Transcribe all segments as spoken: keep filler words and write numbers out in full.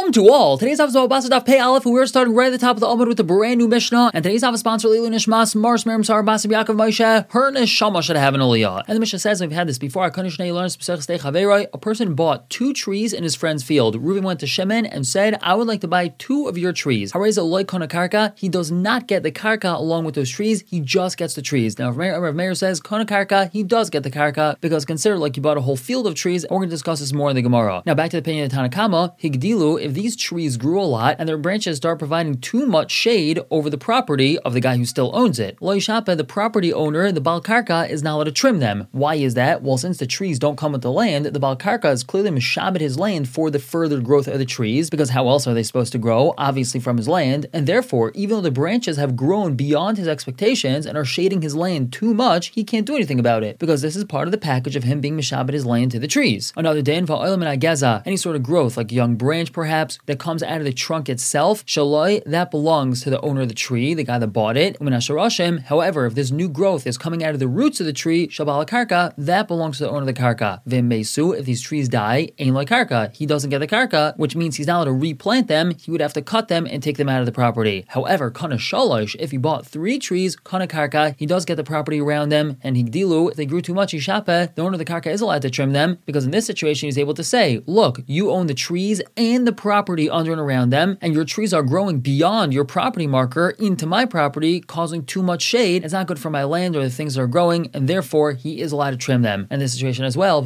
Shalom to all. Today's episode of Basar Daf Pei Aleph. We are starting right at the top of the Amud with a brand new Mishnah. And today's episode sponsor Leilu Nishmas Mars Miriam Sar Basim Yaakov Moshe. Her neshama should have an aliyah. And the Mishnah says, we've had this before. A person bought two trees in his friend's field. Reuven went to Shemen and said, I would like to buy two of your trees. Hareza loy kona karka. He does not get the karka along with those trees. He just gets the trees. Now, Rav Meir says kona karka. He does get the karka because consider like you bought a whole field of trees. And we're going to discuss this more in the Gemara. Now, back to the opinion of Tanakama. Higdilu, if these trees grew a lot and their branches start providing too much shade over the property of the guy who still owns it, Lo Yishapa, the property owner, the Baal Karka, is not allowed to trim them. Why is that? Well, since the trees don't come with the land, the Baal Karka is clearly mishabed his land for the further growth of the trees, because how else are they supposed to grow? Obviously from his land, and therefore, even though the branches have grown beyond his expectations and are shading his land too much, he can't do anything about it, because this is part of the package of him being mishabed his land to the trees. Another day, in any sort of growth, like a young branch perhaps, that comes out of the trunk itself, shaloi, that belongs to the owner of the tree, the guy that bought it. However, if this new growth is coming out of the roots of the tree, shabal karka, that belongs to the owner of the karka. V'mesu, if these trees die, ain like karka, he doesn't get the karka, which means he's not allowed to replant them, he would have to cut them and take them out of the property. However, kana shalosh, if he bought three trees, kana karka, he does get the property around them, and higdilu, if they grew too much, ishape, the owner of the karka is allowed to trim them, because in this situation he's able to say, look, you own the trees and the property under and around them, and your trees are growing beyond your property marker into my property, causing too much shade. It's not good for my land or the things that are growing, and therefore he is allowed to trim them. And this situation as well,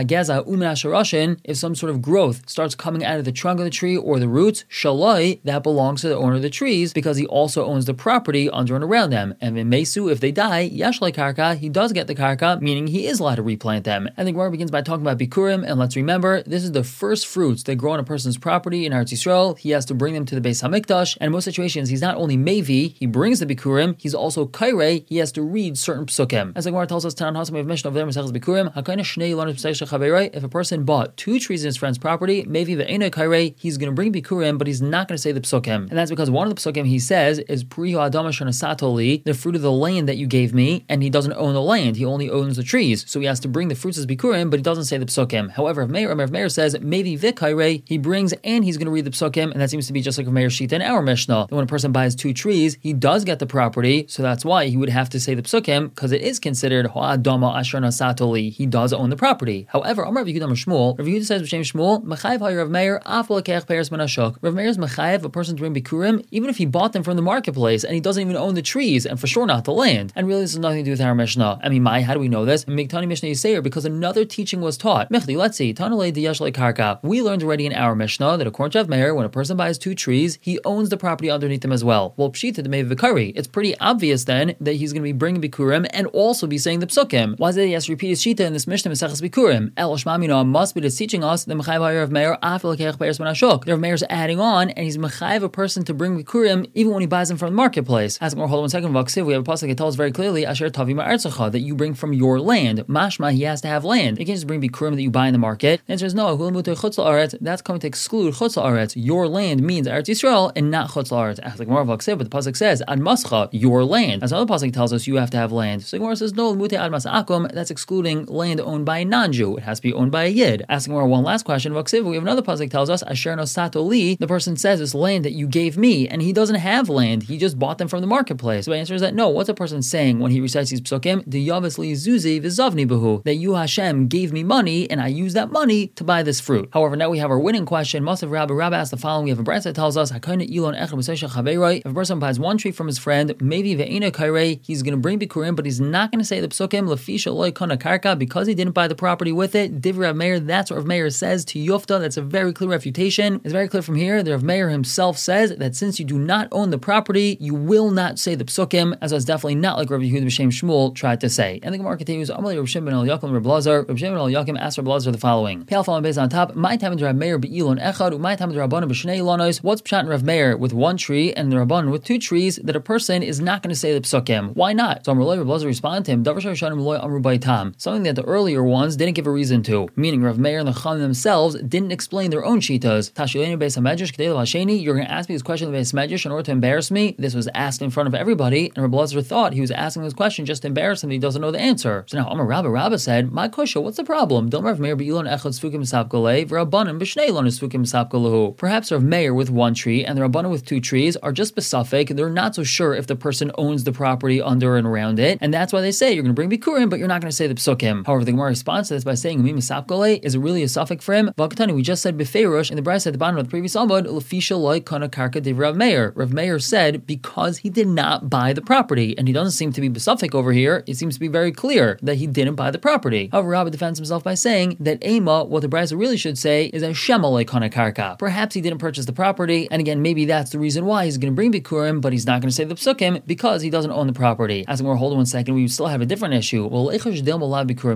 if some sort of growth starts coming out of the trunk of the tree or the roots, shaloi, that belongs to the owner of the trees, because he also owns the property under and around them. And in mesu, if they die, yashlai karka, he does get the karka, meaning he is allowed to replant them. And the Gemara begins by talking about bikurim, and let's remember, this is the first fruits that grow on a person's property in Eretz Yisrael. He has to bring them to the Beis Hamikdash, and in most situations, he's not only mevi, he brings the bikurim, he's also kairei, he has to read certain psukim. As the Gemara tells us, Tanan Hasam, we have mentioned over there, Mesechus bikurim, hakayna shnei lanos b'seich chaverei, if a person bought two trees in his friend's property, mevi ve'ena kairei, he's going to bring bikurim, but he's not going to say the psukim. And that's because one of the psukim he says is priho adama shonasatoli, the fruit of the land that you gave me, and he doesn't own the land, he only owns the trees. So he has to bring the fruits as bikurim, but he doesn't say the psukim. However, if Meir, if Meir says, mevi v'kairei, he brings and he's going to read the psukim, and that seems to be just like Meir Shita in our Mishnah. That when a person buys two trees, he does get the property, so that's why he would have to say the psukim, because it is considered ha'adama ashrana satoli. He does own the property. However, Amar Rav Yehuda Shmuel, Rav Yehuda says b'shem Shmuel, mechayev ha'Rav Meir afal lekech peres menashok. Rav Meir is mechayev a person to bring bikurim, even if he bought them from the marketplace and he doesn't even own the trees, and for sure not the land. And really, this has nothing to do with our Mishnah. I mean, my, how do we know this? Miktani Mishnah Yiseir, because another teaching was taught. Mechli, let's see, Tanalei diyashlei karka. We learned already in our Mishnah that according to Rav Meir, when a person buys two trees, he owns the property underneath them as well. Well, pshita the mevi v'kari. It's pretty obvious then that he's going to be bringing bikurim and also be saying the psukim. Why is it he has to repeat his shita in this Mishnah Mesechus bikurim? El Shmamina must be just teaching us the mechayev Rav Meir afil lekech peres menashok. Rav Meir is adding on, and he's mechayev a person to bring bikurim even when he buys them from the marketplace. Ask more. Hold on one second. Vaksiv, we have a pasuk that tells us very clearly asher tavi ma'artzacha, that you bring from your land. Mashma, he has to have land. You can't just bring bikurim that you buy in the market. The answer is no. That's coming to exclude chutz la'aretz. Your land means Eretz Yisrael and not chutz la'aretz. Ask like more vaksiv, but the pasuk says ad mascha, your land. As another pasuk tells us, you have to have land. So the Gemara says no. Mute ad mas akum. That's excluding land owned by a non-Jew. It has to be owned by a yid. Asking more one last question. Vaksiv, we have another pasuk tells us asher no satoli. The person says it's land that you gave me, and he doesn't have land. He just bought them from the marketplace. So the answer is that no. What's a person saying when he recites these psukim? The yavasli zuzi v'zavni behu. That you Hashem gave me money, and I use that money to buy this fruit. However, now we have our winning question. Must have Rabbi Rabbi asked the following. We have a brayta that tells us if a person buys one tree from his friend, maybe ve'ena kairei, he's going to bring bikurim, but he's not going to say the psukim lefisha loy kana karka, because he didn't buy the property with it. Divrei Rav Meir, that's what Rav Meir says to Yofta. That's a very clear refutation. It's very clear from here that Rav Meir himself says that since you do not own the property, you will not say the psukim, as was definitely not like Rav Yehuda b'shem Shmuel tried to say. And the Gemara continues. Amalei Rav Shimon ben Eliakim Rav Lazar. Rav Shimon ben Eliakim asked Rav Lazar the following: Pal following based on top. My time to Rav Meir beilon echad, my time to Rabbanan b'shnei ilonos. What's pshat in Rav Meir with one tree and the Rabbanan with two trees that a person is not going to say the psukim? Why not? So Amalei Rav Lazar responded to him: Davar shashanim loy amru baitam. Something that the earlier ones didn't give a reason to. Meaning Rav Meir and the Chachamim themselves didn't explain their own shitas. Tashileni beis hamedrash k'dei l'hasheni. You're going to ask me this question in the beis hamedrash in order to embarrass me. This was asked in front of everybody, and Rav Lazar thought he was asking this question just to embarrass him. He doesn't know the answer. So now Amar Rabba Rabba said, "My kusha, what's the problem? Don't Rav Meir beilon echad sfukim misap golei v'Rabbanan b'shnei lon sfukim misap misapkalahu. Perhaps Rav Meir with one tree and the Rabbanan with two trees are just besafek. They're not so sure if the person owns the property under and around it, and that's why they say you're going to bring bikurim, but you're not going to say the psukim. However, the Gemara responds to this by saying umi misapkale, is it really a suffix for him? Valkatani, we just said befeirush in the brayso at the bottom of the previous amud lefisha loy kana karka de Rav Meir. Rav Meir said because he did not buy the property, and he doesn't seem to be besafek over here. It seems to be very clear that he didn't buy the property. However, Rabbi defends himself by saying that ema, what the brayso really should say is a shema loy kana karka. Perhaps he didn't purchase the property, and again, maybe that's the reason why he's going to bring bikurim, but he's not going to say the psukim because he doesn't own the property. As we're hold on one second, we still have a different issue. Well, maybe we should be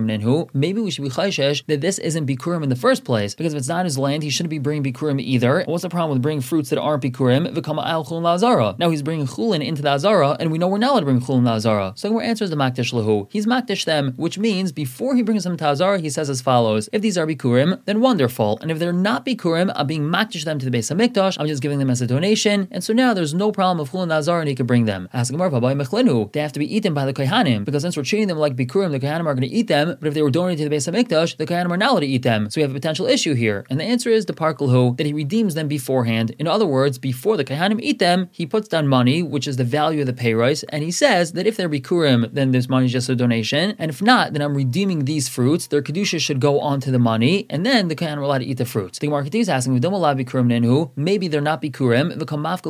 chayshesh that this isn't bikurim in the first place, because if it's not his land, he shouldn't be bringing bikurim either. And what's the problem with bringing fruits that aren't bikurim? Now he's bringing chulin into the azara, and we know we're not allowed to bring chulin in the azara. So our answer is the makdish lahu. He's makdish them, which means before he brings them to azara, he says as follows: if these are bikurim, then wonderful, and if they're not bikurim, I'm being makdish them to the Beis Hamikdash. I'm just giving them as a donation, and so now there's no problem of chulin in the azara, and he could bring them. Ask Gemara, they have to be eaten by the kohanim, because since we're treating them like bikurim, the kohanim are going to eat them. But if they were donated to the Beis Hamikdash, the kohanim are not allowed to eat them. So we have a potential issue here, and the answer is the parkelhu, that he redeems them beforehand. In other words, before the kohanim eat them, he puts down money, which is the value of the pay rice, and he says that if they're bikurim, then this money is just a donation, and if not, then I'm redeeming these fruits. Their kedusha should go on to the money, and then the kohanim are allowed to eat the fruits. The Gemara is asking, maybe they're not bikurim.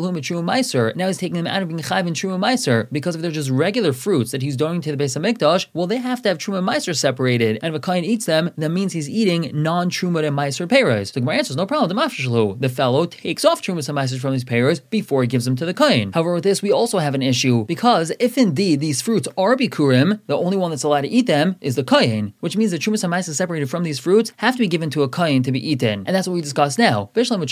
Now he's taking them out of being chayv and truma meiser, because if they're just regular fruits that he's donating to the Beis Hamikdash, well, they have to have truma meiser separated, and if a kohen eats them, that means he's eating non-truma and meiser peiros. The Gemara answers, no problem. The fellow takes off truma and meiser from these peiros before he gives them to the kohen. However, with this, we also have an issue, because if indeed these fruits are bikurim, the only one that's allowed to eat them is the kohen, which means that truma and meiser separated from these fruits have to be given to a kohen to be eaten, and that's what we discussed now. We understand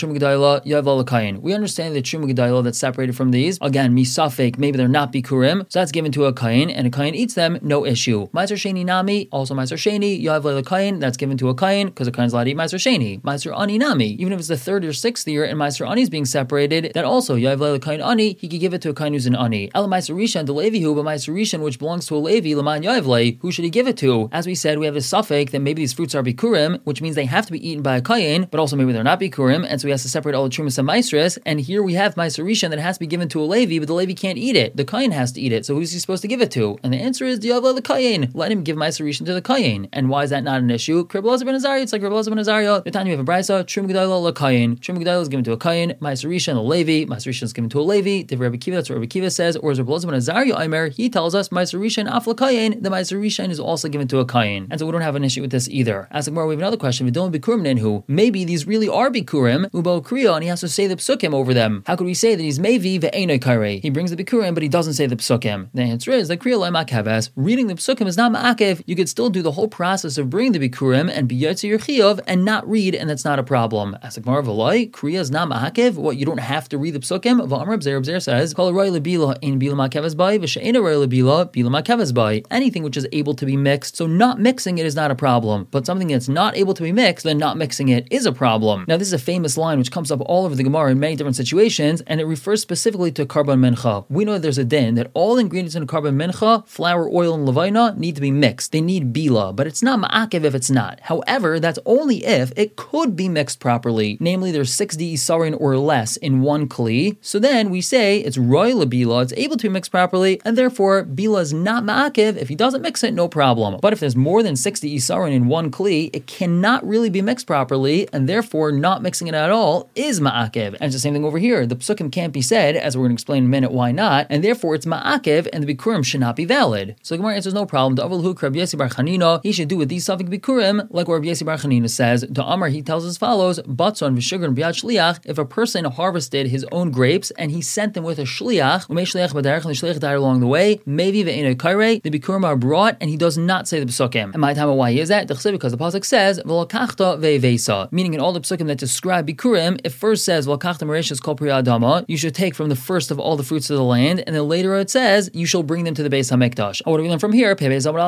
the truma gedayla that's separated from these. Again, misafek, maybe they're not bikurim, so that's given to a kain, and a kain eats them, no issue. Meiser sheni nami, also meiser sheni, yav le kain, that's given to a kain, because a kain's allowed to eat meiser sheni. Meiser ani nami, even if it's the third or sixth year and meiser ani is being separated, then also yav le kain ani, he could give it to a kain who's an ani. Ela meiser rishon, the levihu, but meiser rishon, which belongs to a levi, leman yav le, who should he give it to? As we said, we have a suffix that maybe these fruits are bikurim, which means they have to be eaten by a kain, but also maybe they're not bikurim, and so he has to separate all the trumas and meisres, and here we have meiser rishon that has to be given to a levi, but the levi can't eat it. The kain has to eat it. So who's he supposed to give it to? And the answer is Diavla the kain. Let him give meiser rishon to the kain. And why is that not an issue? Kriblaza ben Azariah. It's like Kriblaza ben Azariah. The time you have a brayso, Trum Gedayla la kain. Trum Gedayla is given to a kain. Meiser rishon the levi. Meiser rishon is given to a levi. The Rabbi Kiva. That's what Rabbi Kiva says. Or as Kriblaza ben Azariah Aimer, he tells us meiser rishon af la kain. The meiser rishon is also given to a kain. And so we don't have an issue with this either. As Gemara, we have another question. We don't bikurim nenhu. Maybe these really are bikurim. Ubo kriya, and he has to say the psukim over them. How could we say that he's mevi ve'enoi kairei? He brings the bikurim, but he doesn't say the psukim. The answer is that kriya ma'akeves. Reading the psukim is not ma'akev. You could still do the whole process of bringing the bikurim and be yotze your chiyuv and not read, and that's not a problem. As a gemara v'loi, kriya is not ma'akev. What, you don't have to read the psukim? V'amar b'zer b'zer says kol roi lebila in bila ma'akeves bai v'she'ena roi lebila bila ma'akeves bai. Anything which is able to be mixed, so not mixing it is not a problem. But something that's not able to be mixed, then not mixing it is a problem. Now this is a famous line which comes up all over the Gemara in many different situations, and it refers specifically to karban mincha. We know that there's a din that all ingredients in a karban mincha, flour, oil, and levina, need to be mixed. They need bila, but it's not ma'akev if it's not. However, that's only if it could be mixed properly. Namely, there's sixty isarin or less in one kli. So then we say it's roy lebila, it's able to be mixed properly, and therefore bila is not ma'akev. If he doesn't mix it, no problem. But if there's more than sixty isarin in one kli, it cannot really be mixed properly, and therefore not mixing it at all is ma'akev. And it's the same thing over here. The psukim can't be said, as we're going to explain in a minute why not, and therefore it's ma'akev, and the bikurim should not be valid. So the Gemara answers no problem. The Avalhu Rabbi Yossi bar Chanina, he should do with these suffix bikurim like what Rabbi Yossi bar Chanina says. The Amar, he tells as follows: Batzon v'sugar and b'yad shliach. If a person harvested his own grapes and he sent them with a shliach, umei shliach b'derech and the shliach died along the way, maybe ve'enoi kairei, the bikurim are brought, and he does not say the psukim. And my time of why is that? Because the pasuk says v'lakachta ve'vesa, meaning in all the psukim that describe bikurim, it first says v'lakachta mereshas kol pri adama, you should take from the first of all the fruits of the land, and then later it says you shall bring them to the Beis Hamikdash. What do we learn from here? Until the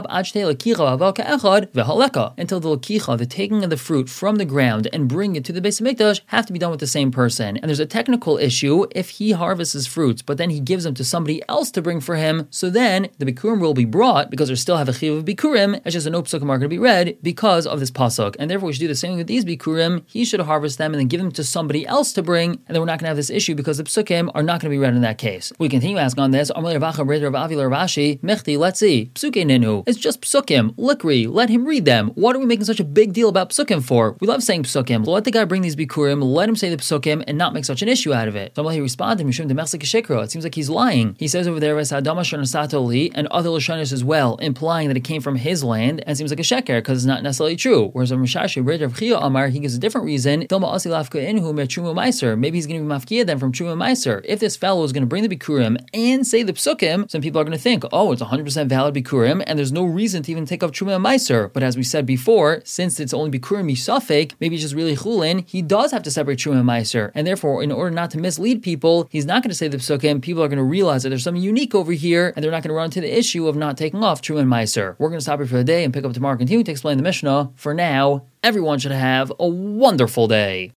lakicha, the taking of the fruit from the ground and bringing it to the Beis Hamikdash, have to be done with the same person. And there's a technical issue if he harvests his fruits, but then he gives them to somebody else to bring for him. So then the bikurim will be brought because they still have a chiyuv of bikurim. It's just a no psukim are going to be read because of this pasuk, and therefore we should do the same with these bikurim. He should should harvest them and then give them to somebody else to bring, and then we're not going to have this issue because the psukim are not going to be read in that case. We continue asking on this. Let's see. Psuke ninu. It's just psukim. Likri. Let him read them. What are we making such a big deal about psukim for? We love saying psukim. Let the guy bring these bikurim. Let him say the psukim and not make such an issue out of it. So he responded, it seems like he's lying. He says over there, and other lashonos as well, implying that it came from his land, and it seems like a sheker because it's not necessarily true. Whereas on Rishashi, Rav Chia Amar, he gives a different reason. Maybe he's going to be mafkia then from Truma Meiser. If this fellow is going to bring the bikurim and say the psukim, some people are going to think, oh, it's one hundred percent valid bikurim, and there's no reason to even take up Truma Meiser. But as we said before, since it's only bikurim misafek, maybe it's just really chulin, he does have to separate Truma Meiser, and therefore, in order not to mislead people, he's not going to say the psukim. People are going to realize that there's something unique over here, and they're not going to run into the issue of not taking off Truma Meiser. We're going to stop here for the day and pick up tomorrow, continue to explain the Mishnah. For now, everyone should have a wonderful day.